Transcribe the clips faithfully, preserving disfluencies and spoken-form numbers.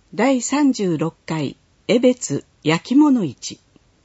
だいさんじゅうろっかい江別焼き物市。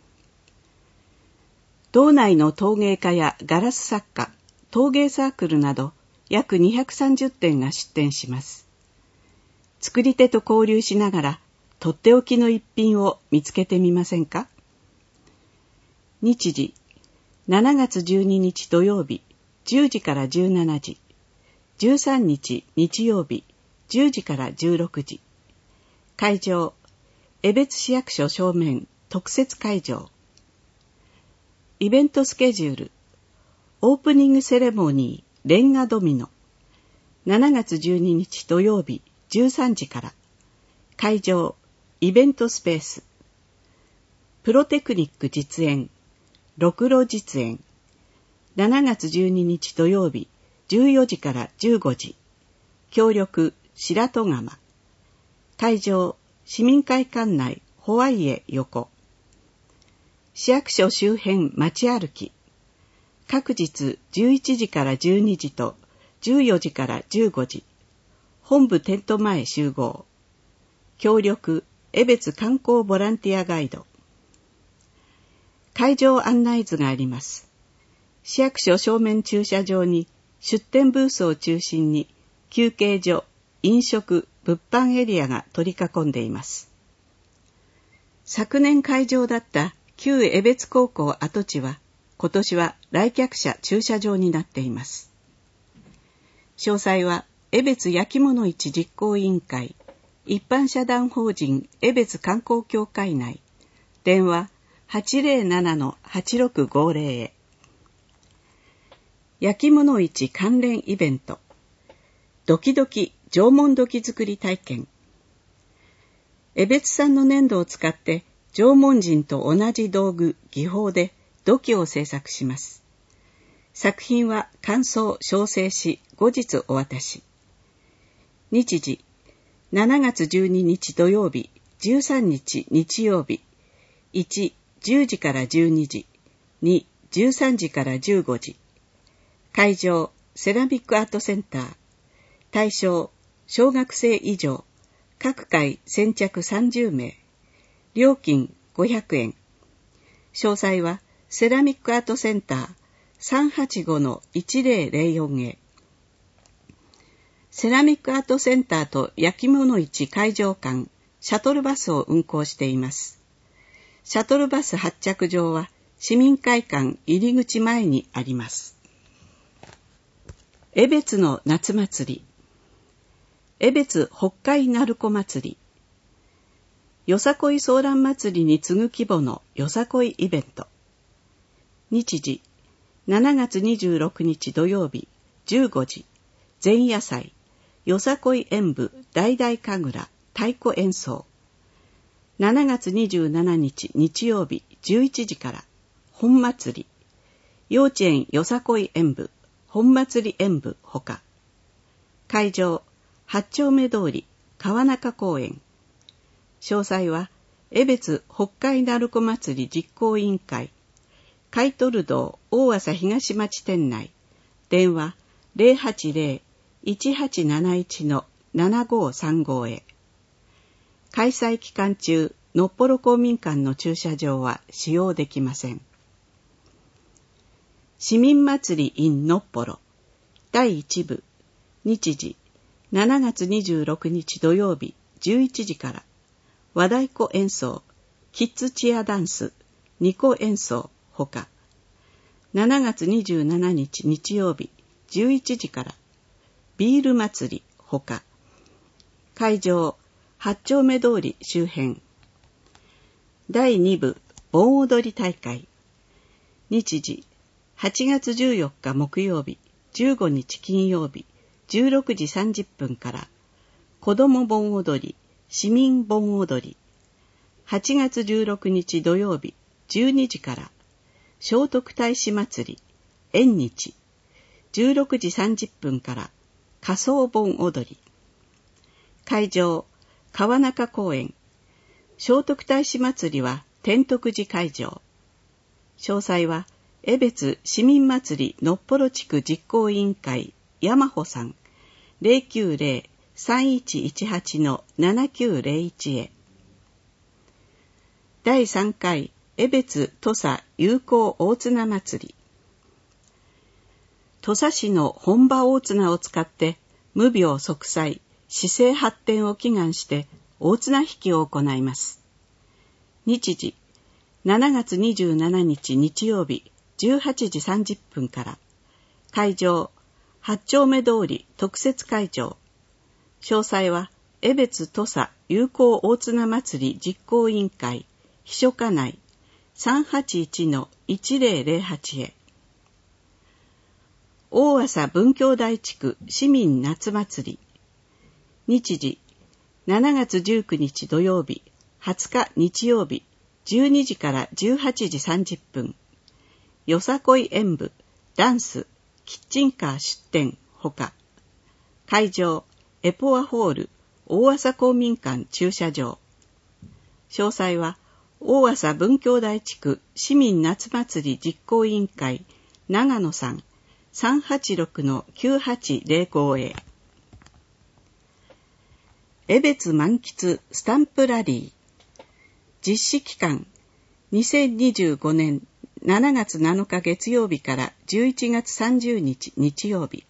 道内の陶芸家やガラス作家、陶芸サークルなど約にひゃくさんじゅってんが出展します。作り手と交流しながらとっておきの一品を見つけてみませんか。日時しちがつじゅうににち土曜日じゅうじからじゅうしちじ、じゅうさんにち日曜日じゅうじからじゅうろくじ。会場、江別市役所正面特設会場。イベントスケジュール、オープニングセレモニーレンガドミノ、しちがつじゅうににち土曜日じゅうさんじから。会場、イベントスペース。プロテクニック実演、ろくろ実演、しちがつじゅうににち土曜日じゅうよじからじゅうごじ。協力、白戸釜。会場、市民会館内ホワイエ横。市役所周辺街歩き。各日じゅういちじからじゅうにじとじゅうよじからじゅうごじ。本部テント前集合。協力、江別観光ボランティアガイド。会場案内図があります。市役所正面駐車場に出店ブースを中心に休憩所、飲食、物販エリアが取り囲んでいます。昨年会場だった旧江別高校跡地は今年は来客者駐車場になっています。詳細は江別焼き物市実行委員会一般社団法人江別観光協会内電話 はちぜろななのはちろくごぜろ へ。焼き物市関連イベント、ドキドキ縄文土器作り体験。江別産の粘土を使って縄文人と同じ道具技法で土器を制作します。作品は感想焼成し後日お渡し。日時しちがつじゅうににち土曜日じゅうさんにち日曜日いち、じゅうじからじゅうにじ、に、じゅうさんじからじゅうごじ。会場、セラミックアートセンター。対象、小学生以上。各回先着さんじゅうめい。料金ごひゃくえん。詳細は、セラミックアートセンター さんはちごのいちぜろぜろよん へ。セラミックアートセンターと焼き物市会場間、シャトルバスを運行しています。シャトルバス発着場は市民会館入り口前にあります。江別の夏祭り。江別北海鳴子祭り。よさこいソーラン祭りに次ぐ規模のよさこいイベント。日時、しちがつにじゅうろくにち土曜日じゅうごじ。前夜祭、よさこい演舞大々神楽太鼓演奏。しちがつにじゅうしちにち日曜日じゅういちじから本祭り、幼稚園よさこい演舞、本祭り演舞ほか。会場、八丁目通り川中公園。詳細は江別北海鳴子祭り実行委員会買取道大浅東町店内。電話 ゼロはちゼロ いちはちなないちのななごさんご へ。開催期間中、のっぽろ公民館の駐車場は使用できません。市民祭り in のっぽろだいいち部。日時、しちがつにじゅうろくにち土曜日じゅういちじから。和太鼓演奏、キッズチアダンス、二胡演奏ほか。しちがつにじゅうしちにち日曜日じゅういちじから。ビール祭りほか。会場、八丁目通り周辺。だいに部盆踊り大会。日時、はちがつじゅうよっか木曜日じゅうごにち金曜日じゅうろくじさんじゅっぷんから。子ども盆踊り、市民盆踊り。はちがつじゅうろくにち土曜日じゅうにじから。聖徳太子祭り、縁日。じゅうろくじさんじゅっぷんから。仮装盆踊り。会場、川中公園。聖徳太子祭りは天徳寺会場。詳細は江別市民祭りのっぽろ地区実行委員会山穂さん ゼロきゅうゼロさんいちいちはちのななきゅうゼロいち へ。だいさんかい江別土佐友好大綱祭り。土佐市の本場大綱を使って無病息災、市政発展を祈願して大綱引きを行います。日時、しちがつにじゅうしちにち日曜日じゅうはちじさんじゅっぷんから。会場、八丁目通り特設会場。詳細は江別土佐友好大綱祭り実行委員会秘書課内 さんはちいちのいちぜろぜろはち へ。大麻文教台地区市民夏祭り。日時、しちがつじゅうくにち土曜日、はつか日曜日、じゅうにじからじゅうはちじさんじゅっぷん。よさこい演舞、ダンス、キッチンカー出店ほか。会場、エポアホール、大麻公民館駐車場。詳細は、大麻文教台地区市民夏祭り実行委員会長野さん さんはちろくのきゅうはちゼロご へ。江別満喫スタンプラリー。実施期間、にせんにじゅうごねんしちがつなのか月曜日からじゅういちがつさんじゅうにち日曜日。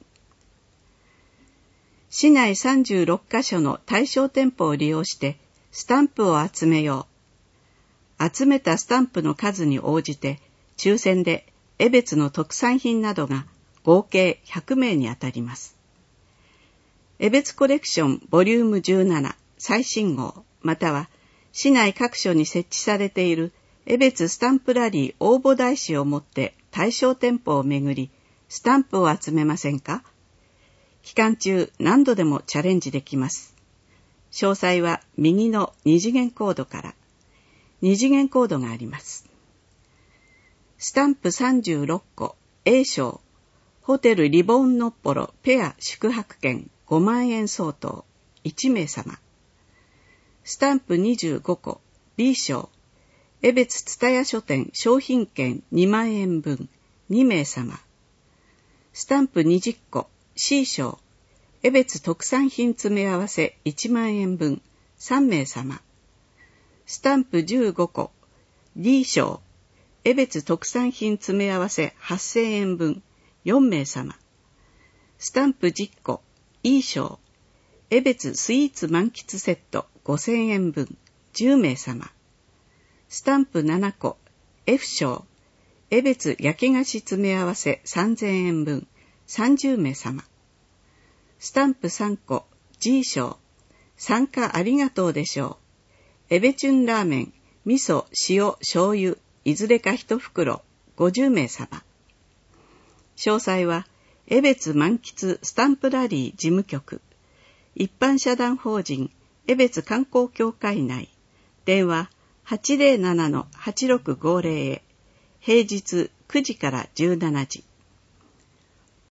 市内さんじゅうろっかしょの対象店舗を利用してスタンプを集めよう。集めたスタンプの数に応じて抽選で江別の特産品などが合計ひゃくめいに当たります。江別コレクションボリュームじゅうなな最新号または市内各所に設置されている江別スタンプラリー応募台紙を持って対象店舗を巡りスタンプを集めませんか？期間中何度でもチャレンジできます。詳細は右の二次元コードから。二次元コードがあります。スタンプさんじゅうろっこ A 賞ホテルリボンのっぽろペア宿泊券ごまんえん相当いちめいさま。スタンプにじゅうごこ B 賞江別蔦屋書店商品券にまんえんぶんにめいさま。スタンプにじゅっこ C 賞江別特産品詰め合わせいちまんえんぶんさんめいさま。スタンプじゅうごこ D 賞江別特産品詰め合わせはっせんえんぶんよんめいさま。スタンプじゅっこ E 賞江別スイーツ満喫セットごせんえんぶんじゅうめいさま。スタンプななこ F 賞江別焼き菓子詰め合わせさんぜんえんぶんさんじゅうめいさま。スタンプさんこ G 賞参加ありがとうでしょう江別チュンラーメン味噌塩醤油いずれか一袋ごじゅうめいさま。詳細は江別満喫スタンプラリー事務局一般社団法人江別観光協会内電話 はちぜろななのはちろくごぜろ へ平日くじからじゅうしちじ。